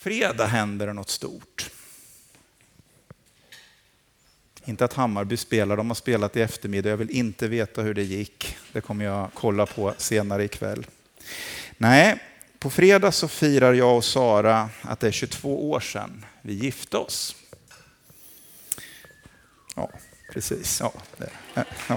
Fredag händer det något stort. Inte att Hammarby spelar, de har spelat i eftermiddag. Jag vill inte veta hur det gick. Det kommer jag kolla på senare ikväll. Nej, på fredag så firar jag och Sara att det är 22 år sedan vi gifte oss. Ja, precis. Ja, ja.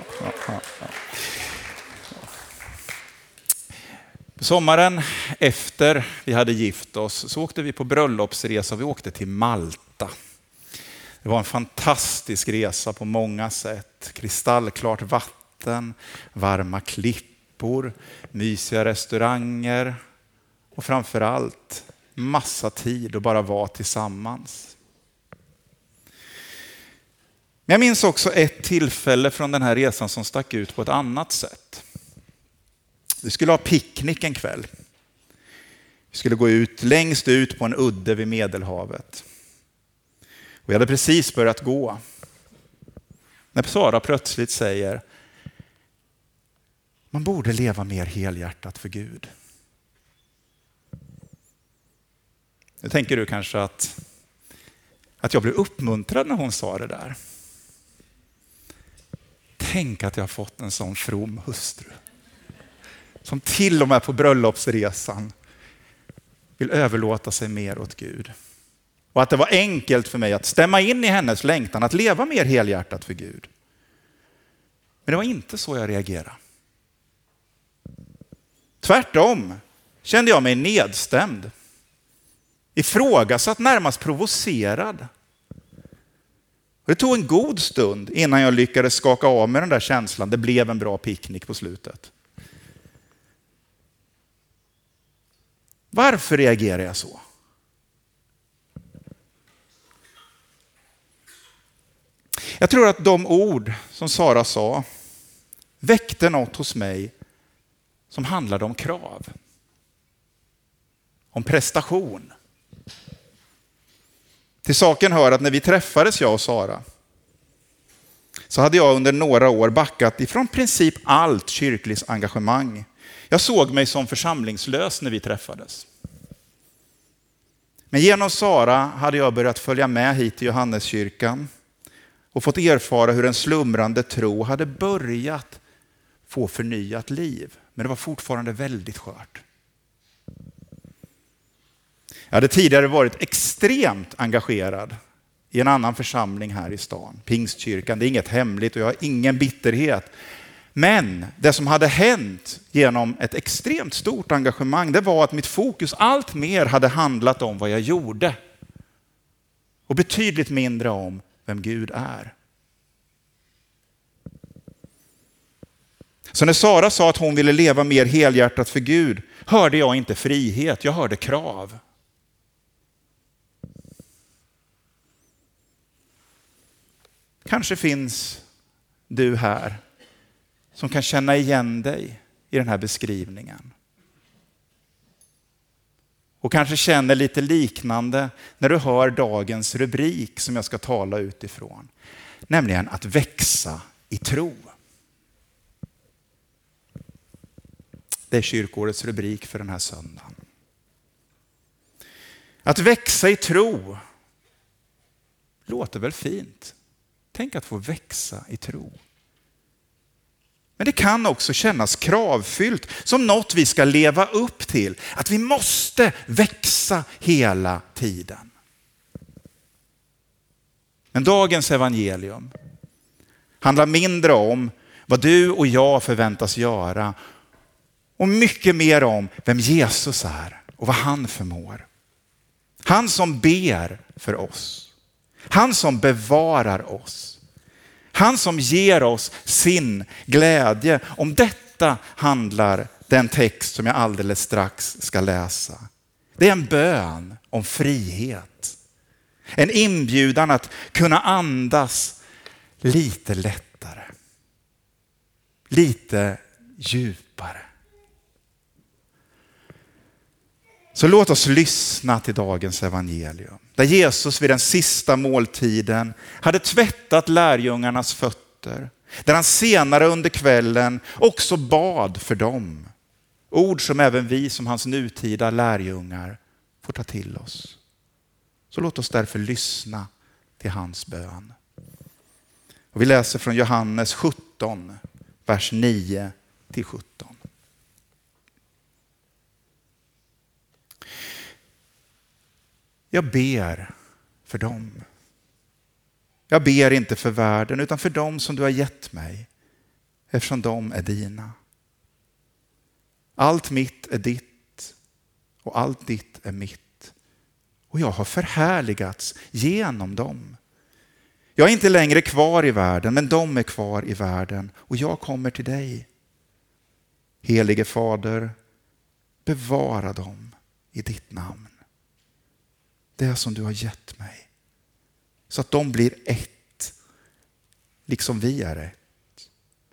Sommaren efter vi hade gift oss så åkte vi på bröllopsresa. Vi åkte till Malta. Det var en fantastisk resa på många sätt. Kristallklart vatten, varma klippor, mysiga restauranger och framförallt massa tid att bara vara tillsammans. Men jag minns också ett tillfälle från den här resan som stack ut på ett annat sätt. Vi skulle ha picknick en kväll. Vi skulle gå ut längst ut på en udde vid Medelhavet. Och jag hade precis börjat gå. När Sara plötsligt säger: man borde leva mer helhjärtat för Gud. Nu tänker du kanske att jag blev uppmuntrad när hon sa det där. Tänk att jag har fått en sån from hustru. Som till och med på bröllopsresan vill överlåta sig mer åt Gud. Och att det var enkelt för mig att stämma in i hennes längtan att leva mer helhjärtat för Gud. Men det var inte så jag reagerade. Tvärtom kände jag mig nedstämd. Ifrågasatt, närmast provocerad. Det tog en god stund innan jag lyckades skaka av med den där känslan. Det blev en bra picknick på slutet. Varför reagerar jag så? Jag tror att de ord som Sara sa väckte något hos mig som handlade om krav. Om prestation. Till saken hör att när vi träffades, jag och Sara, så hade jag under några år backat ifrån princip allt kyrkligt engagemang. Jag såg mig som församlingslös när vi träffades. Men genom Sara hade jag börjat följa med hit till Johanneskyrkan och fått erfara hur en slumrande tro hade börjat få förnyat liv. Men det var fortfarande väldigt skört. Jag hade tidigare varit extremt engagerad i en annan församling här i stan, Pingstkyrkan. Det är inget hemligt och jag har ingen bitterhet. Men det som hade hänt genom ett extremt stort engagemang, det var att mitt fokus allt mer hade handlat om vad jag gjorde. Och betydligt mindre om vem Gud är. Så när Sara sa att hon ville leva mer helhjärtat för Gud, hörde jag inte frihet, jag hörde krav. Kanske finns du här som kan känna igen dig i den här beskrivningen. Och kanske känner lite liknande när du hör dagens rubrik som jag ska tala utifrån. Nämligen att växa i tro. Det är kyrkårets rubrik för den här söndagen. Att växa i tro låter väl fint. Tänk att få växa i tro. Men det kan också kännas kravfyllt, som något vi ska leva upp till. Att vi måste växa hela tiden. Men dagens evangelium handlar mindre om vad du och jag förväntas göra och mycket mer om vem Jesus är och vad han förmår. Han som ber för oss. Han som bevarar oss. Han som ger oss sin glädje. Om detta handlar den text som jag alldeles strax ska läsa. Det är en bön om frihet. En inbjudan att kunna andas lite lättare. Lite djupare. Så låt oss lyssna till dagens evangelium. Där Jesus vid den sista måltiden hade tvättat lärjungarnas fötter. Där han senare under kvällen också bad för dem. Ord som även vi som hans nutida lärjungar får ta till oss. Så låt oss därför lyssna till hans bön. Och vi läser från Johannes 17, vers 9-17. Jag ber för dem. Jag ber inte för världen utan för dem som du har gett mig, eftersom de är dina. Allt mitt är ditt och allt ditt är mitt. Och jag har förhärligats genom dem. Jag är inte längre kvar i världen, men de är kvar i världen och jag kommer till dig. Helige Fader, bevara dem i ditt namn. Det som du har gett mig. Så att de blir ett, liksom vi är ett.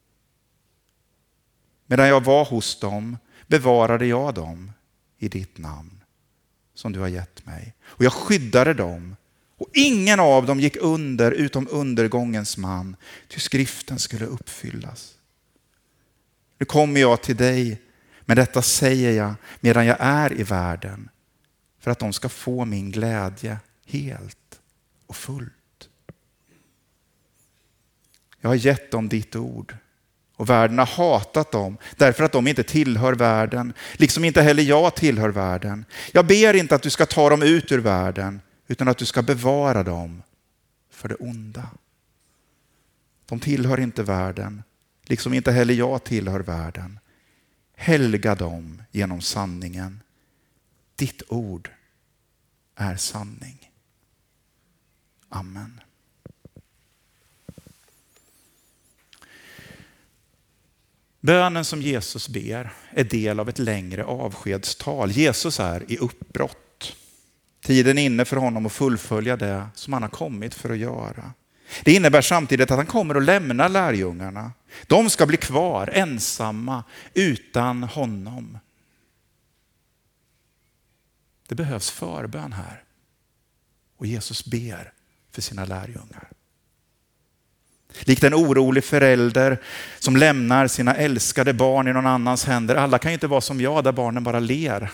Medan jag var hos dem bevarade jag dem i ditt namn som du har gett mig. Och jag skyddade dem. Och ingen av dem gick under utom undergångens man, till skriften skulle uppfyllas. Nu kommer jag till dig, men detta säger jag medan jag är i världen, för att de ska få min glädje helt och fullt. Jag har gett dem ditt ord, och världen har hatat dem därför att de inte tillhör världen, liksom inte heller jag tillhör världen. Jag ber inte att du ska ta dem ut ur världen, utan att du ska bevara dem för det onda. De tillhör inte världen, liksom inte heller jag tillhör världen. Helga dem genom sanningen. Ditt ord är sanning. Amen. Bönen som Jesus ber är del av ett längre avskedstal. Jesus är i uppbrott. Tiden är inne för honom att fullfölja det som han har kommit för att göra. Det innebär samtidigt att han kommer att lämna lärjungarna. De ska bli kvar ensamma utan honom. Det behövs förbön här. Och Jesus ber för sina lärjungar. Likt en orolig förälder som lämnar sina älskade barn i någon annans händer. Alla kan ju inte vara som jag där barnen bara ler.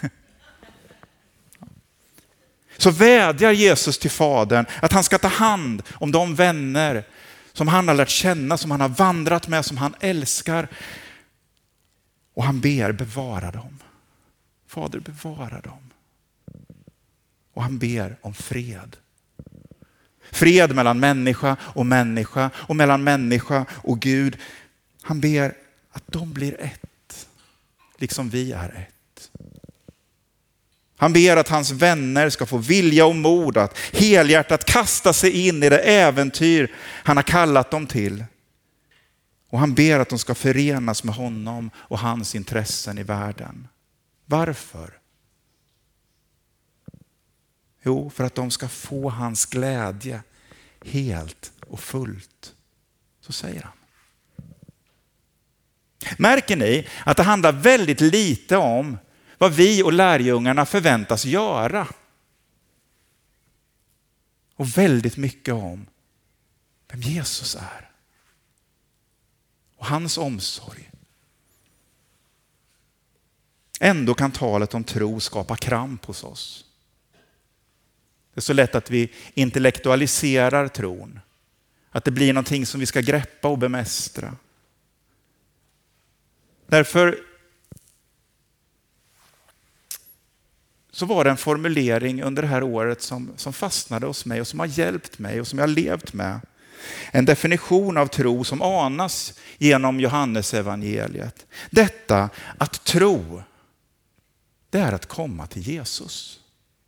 Så vädjar Jesus till Fadern att han ska ta hand om de vänner som han har lärt känna, som han har vandrat med, som han älskar. Och han ber, bevara dem. Fader, bevara dem. Och han ber om fred. Fred mellan människa och mellan människa och Gud. Han ber att de blir ett, liksom vi är ett. Han ber att hans vänner ska få vilja och mod att helhjärtat kasta sig in i det äventyr han har kallat dem till. Och han ber att de ska förenas med honom och hans intressen i världen. Varför? Jo, för att de ska få hans glädje helt och fullt. Så säger han. Märker ni att det handlar väldigt lite om vad vi och lärjungarna förväntas göra? Och väldigt mycket om vem Jesus är. Och hans omsorg. Ändå kan talet om tro skapa kramp hos oss. Det är så lätt att vi intellektualiserar tron. Att det blir någonting som vi ska greppa och bemästra. Därför så var det en formulering under det här året som fastnade hos mig och som har hjälpt mig och som jag har levt med. En definition av tro som anas genom Johannes evangeliet. Detta att tro, det är att komma till Jesus.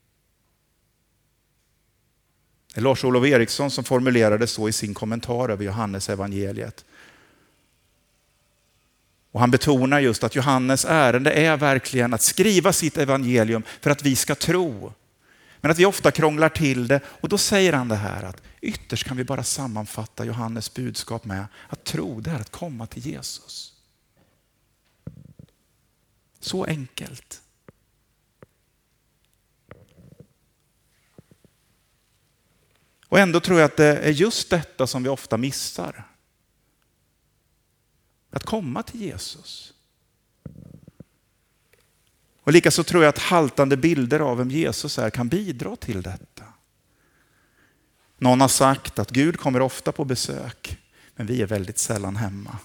Det är Lars-Olof Eriksson som formulerade så i sin kommentar över Johannes evangeliet. Och han betonar just att Johannes ärende är verkligen att skriva sitt evangelium för att vi ska tro. Men att vi ofta krånglar till det, och då säger han det här att ytterst kan vi bara sammanfatta Johannes budskap med att tro, det är att komma till Jesus. Så enkelt. Och ändå tror jag att det är just detta som vi ofta missar. Att komma till Jesus. Och likaså tror jag att haltande bilder av vem Jesus är kan bidra till detta. Någon har sagt att Gud kommer ofta på besök, men vi är väldigt sällan hemma.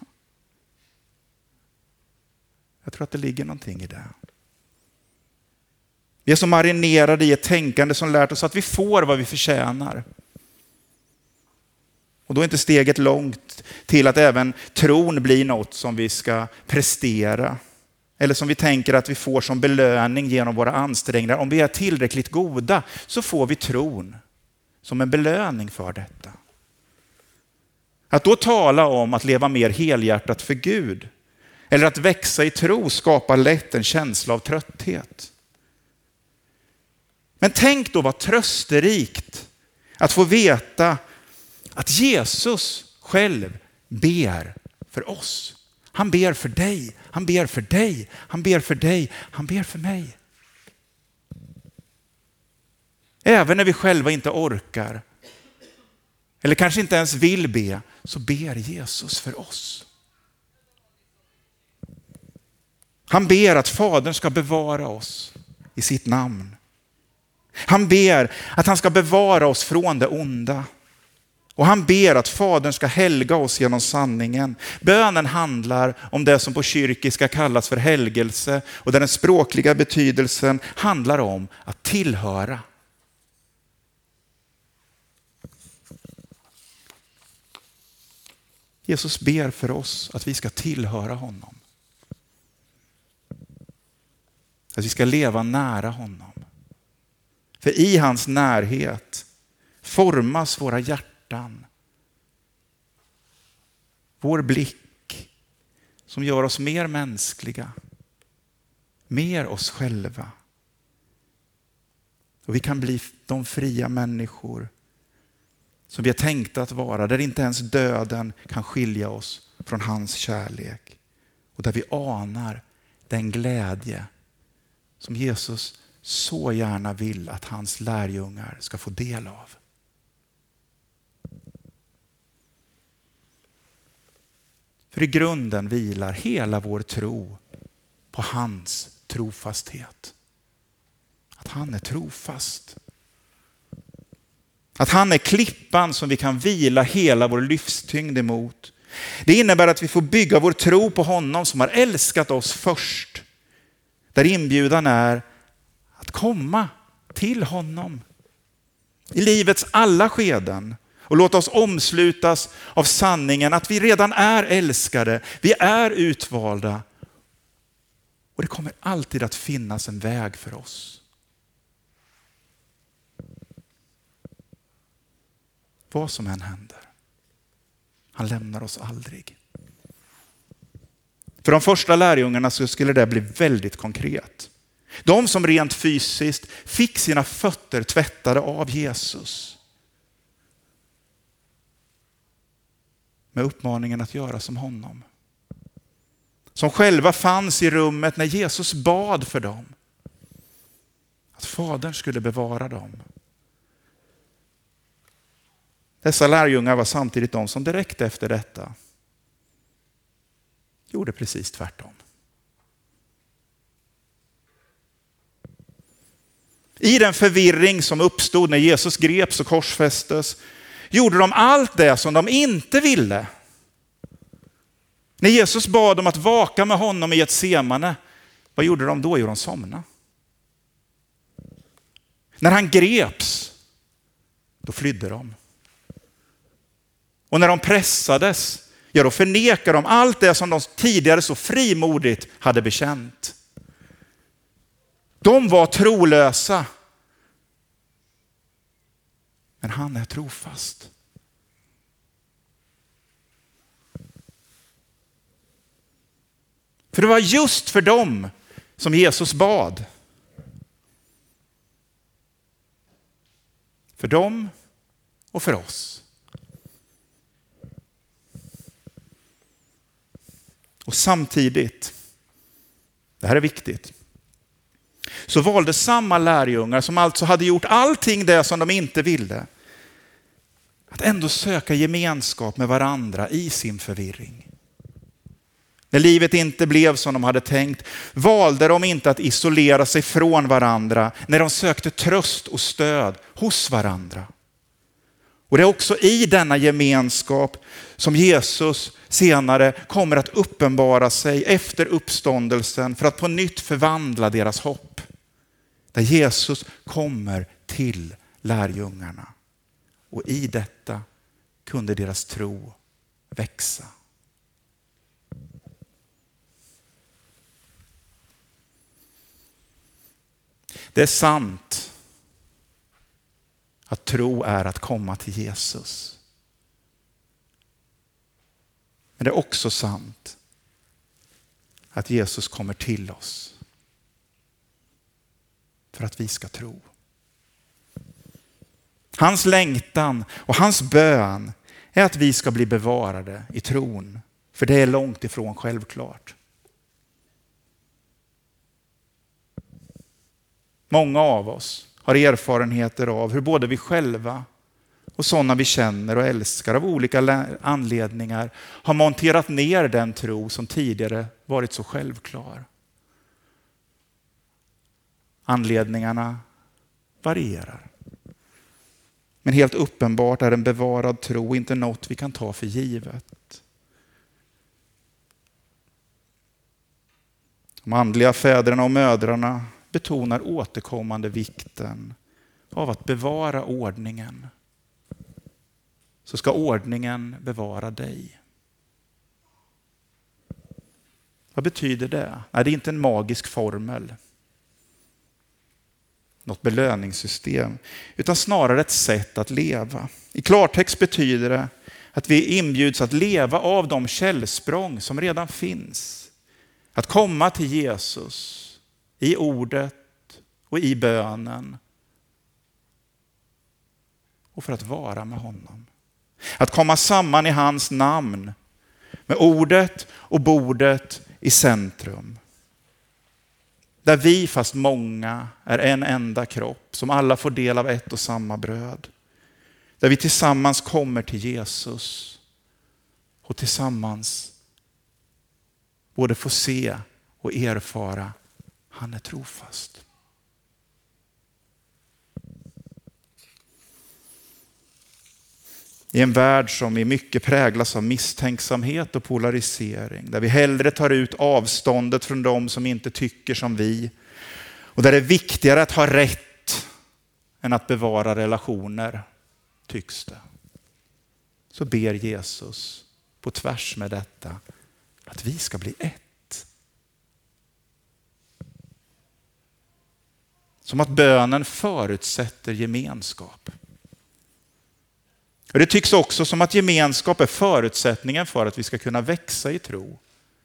Jag tror att det ligger någonting i det. Vi är så marinerade i ett tänkande som lärt oss att vi får vad vi förtjänar. Och då är inte steget långt till att även tron blir något som vi ska prestera. Eller som vi tänker att vi får som belöning genom våra ansträngningar. Om vi är tillräckligt goda så får vi tron som en belöning för detta. Att då tala om att leva mer helhjärtat för Gud eller att växa i tro skapar lätt en känsla av trötthet. Men tänk då vad trösterikt att få veta att Jesus själv ber för oss. Han ber för dig, han ber för dig, han ber för dig, han ber för mig. Även när vi själva inte orkar eller kanske inte ens vill be, så ber Jesus för oss. Han ber att Fadern ska bevara oss i sitt namn. Han ber att han ska bevara oss från det onda. Och han ber att Fadern ska helga oss genom sanningen. Bönen handlar om det som på kyrkiska kallas för helgelse och där den språkliga betydelsen handlar om att tillhöra. Jesus ber för oss att vi ska tillhöra honom. Att vi ska leva nära honom. För i hans närhet formas våra hjärtan. Vår blick som gör oss mer mänskliga. Mer oss själva. Och vi kan bli de fria människor som vi är tänkta att vara. Där inte ens döden kan skilja oss från hans kärlek. Och där vi anar den glädje som Jesus så gärna vill att hans lärjungar ska få del av. För i grunden vilar hela vår tro på hans trofasthet. Att han är trofast. Att han är klippan som vi kan vila hela vår livstyngd emot. Det innebär att vi får bygga vår tro på honom som har älskat oss först. Där inbjudan är att komma till honom i livets alla skeden och låta oss omslutas av sanningen att vi redan är älskade, vi är utvalda och det kommer alltid att finnas en väg för oss. Vad som än händer, han lämnar oss aldrig. För de första lärjungarna så skulle det bli väldigt konkret. De som rent fysiskt fick sina fötter tvättade av Jesus. Med uppmaningen att göra som honom. Som själva fanns i rummet när Jesus bad för dem. Att Fadern skulle bevara dem. Dessa lärjungar var samtidigt de som direkt efter detta gjorde precis tvärtom. I den förvirring som uppstod när Jesus greps och korsfästes gjorde de allt det som de inte ville. När Jesus bad dem att vaka med honom i Getsemane, vad gjorde de då? Jo, de somnade. När han greps, då flydde de. Och när de pressades, ja då förnekade de allt det som de tidigare så frimodigt hade bekänt. De var trolösa. Men han är trofast. För det var just för dem som Jesus bad. För dem och för oss. Och samtidigt, det här är viktigt, så valde samma lärjungar som alltså hade gjort allting det som de inte ville att ändå söka gemenskap med varandra i sin förvirring. När livet inte blev som de hade tänkt valde de inte att isolera sig från varandra när de sökte tröst och stöd hos varandra. Och det är också i denna gemenskap som Jesus senare kommer att uppenbara sig efter uppståndelsen för att på nytt förvandla deras hopp. Där Jesus kommer till lärjungarna. Och i detta kunde deras tro växa. Det är sant att tro är att komma till Jesus. Men det är också sant att Jesus kommer till oss för att vi ska tro. Hans längtan och hans bön är att vi ska bli bevarade i tron. För det är långt ifrån självklart. Många av oss har erfarenheter av hur både vi själva och sådana vi känner och älskar av olika anledningar har monterat ner den tro som tidigare varit så självklar. Anledningarna varierar. Men helt uppenbart är en bevarad tro inte något vi kan ta för givet. De andliga fäderna och mödrarna betonar återkommande vikten av att bevara ordningen. Så ska ordningen bevara dig. Vad betyder det? Nej, det är inte en magisk formel. Något belöningssystem. Utan snarare ett sätt att leva. I klartext betyder det att vi inbjuds att leva av de källsprång som redan finns. Att komma till Jesus i ordet och i bönen. Och för att vara med honom. Att komma samman i hans namn med ordet och bordet i centrum. Där vi, fast många, är en enda kropp som alla får del av ett och samma bröd. Där vi tillsammans kommer till Jesus och tillsammans både får se och erfara han är trofast. I en värld som i mycket präglas av misstänksamhet och polarisering. Där vi hellre tar ut avståndet från dem som inte tycker som vi. Och där det är viktigare att ha rätt än att bevara relationer, tycks det. Så ber Jesus på tvärs med detta att vi ska bli ett. Som att bönen förutsätter gemenskap. Och det tycks också som att gemenskap är förutsättningen för att vi ska kunna växa i tro.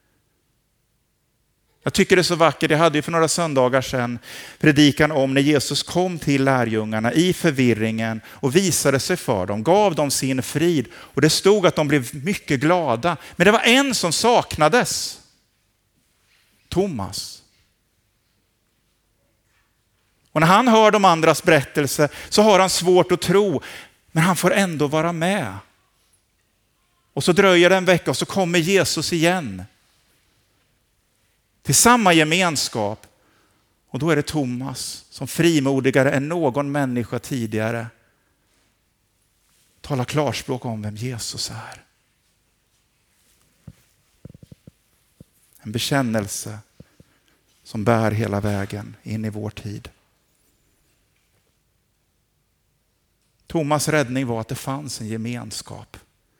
Jag tycker det är så vackert. Jag hade ju för några söndagar sedan predikan om när Jesus kom till lärjungarna i förvirringen och visade sig för dem, gav dem sin frid. Och det stod att de blev mycket glada. Men det var en som saknades. Thomas. Och när han hör de andras berättelse så har han svårt att tro. Men han får ändå vara med. Och så dröjer det en vecka och så kommer Jesus igen. Till samma gemenskap. Och då är det Thomas som frimodigare än någon människa tidigare talar klarspråk om vem Jesus är. En bekännelse som bär hela vägen in i vår tid. Thomas räddning var att det fanns en gemenskap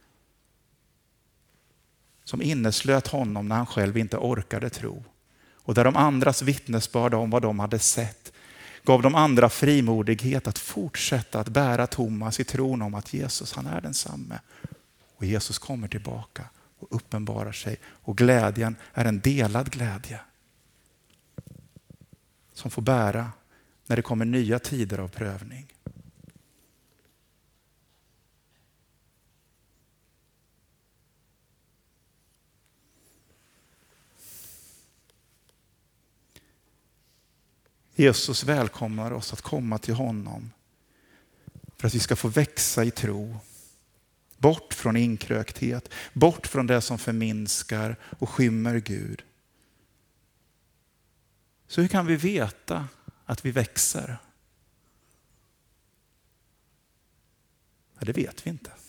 som inneslöt honom när han själv inte orkade tro. Och där de andras vittnesbörd om vad de hade sett gav de andra frimodighet att fortsätta att bära Thomas i tron om att Jesus, han är densamme. Och Jesus kommer tillbaka och uppenbarar sig. Och glädjen är en delad glädje som får bära när det kommer nya tider av prövning. Jesus välkomnar oss att komma till honom för att vi ska få växa i tro. Bort från inkrökthet, bort från det som förminskar och skymmer Gud. Så hur kan vi veta att vi växer? Ja, det vet vi inte.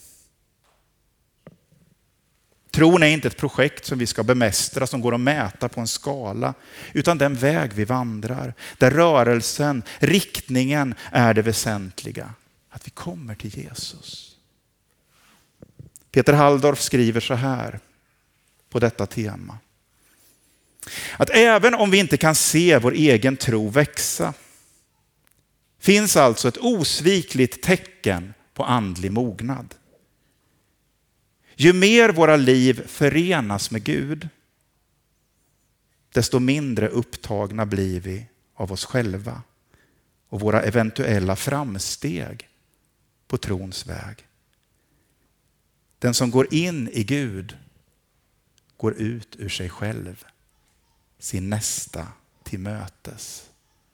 Tron är inte ett projekt som vi ska bemästra, som går att mäta på en skala, utan den väg vi vandrar, där rörelsen, riktningen är det väsentliga. Att vi kommer till Jesus. Peter Halldorf skriver så här på detta tema. Att även om vi inte kan se vår egen tro växa, finns alltså ett osvikligt tecken på andlig mognad. Ju mer våra liv förenas med Gud, desto mindre upptagna blir vi av oss själva och våra eventuella framsteg på trons väg. Den som går in i Gud går ut ur sig själv, sin nästa till mötes.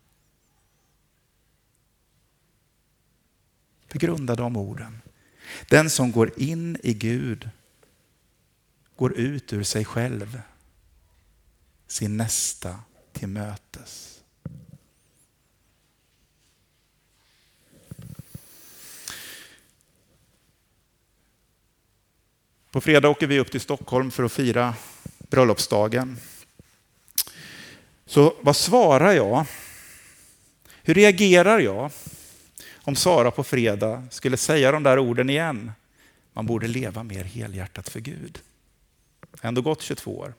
Begrunda de orden. Den som går in i Gud går ut ur sig själv, sin nästa till mötes. På fredag åker vi upp till Stockholm för att fira bröllopsdagen. Så vad svarar jag? Hur reagerar jag om Sara på fredag skulle säga de där orden igen? Man borde leva mer helhjärtat för Gud. Ändå gått 22 år.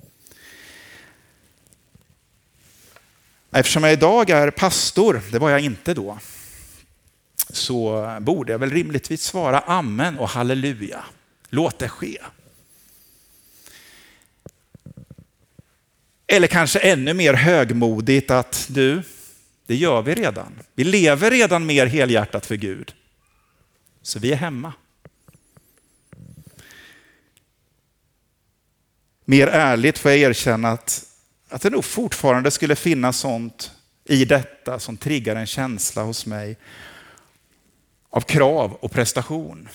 Eftersom jag idag är pastor, det var jag inte då, så borde jag väl rimligtvis svara amen och halleluja. Låt det ske. Eller kanske ännu mer högmodigt att det gör vi redan. Vi lever redan mer helhjärtat för Gud. Så vi är hemma. Mer ärligt får jag erkänna att det nog fortfarande skulle finnas sånt i detta som triggar en känsla hos mig av krav och prestation.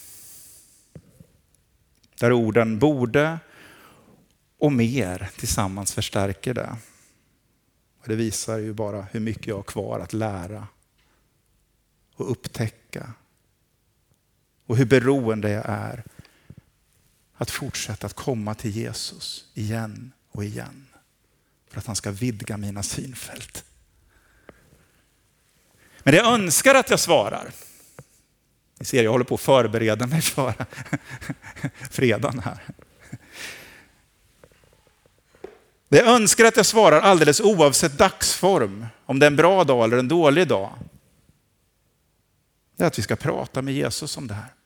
Där orden borde och mer tillsammans förstärker det. Och det visar ju bara hur mycket jag har kvar att lära och upptäcka. Och hur beroende jag är att fortsätta att komma till Jesus igen och igen. För att han ska vidga mina synfält. Men det jag önskar att jag svarar. Ni ser, jag håller på att förbereda mig för fredagen här. Det jag önskar att jag svarar alldeles oavsett dagsform, om det är en bra dag eller en dålig dag, det är att vi ska prata med Jesus om det här.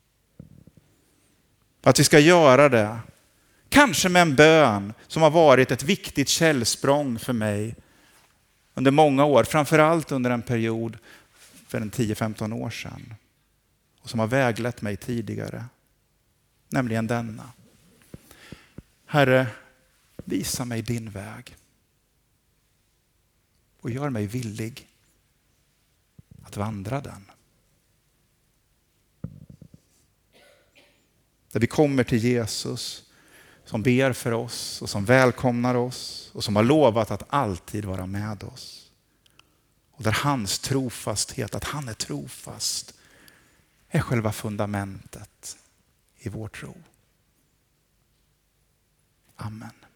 Att vi ska göra det, kanske med en bön som har varit ett viktigt källsprång för mig under många år, framförallt under en period för 10-15 år sedan. Och som har väglett mig tidigare, nämligen denna. Herre, visa mig din väg och gör mig villig att vandra den. Där vi kommer till Jesus som ber för oss och som välkomnar oss och som har lovat att alltid vara med oss. Och där hans trofasthet, att han är trofast, är själva fundamentet i vår tro. Amen.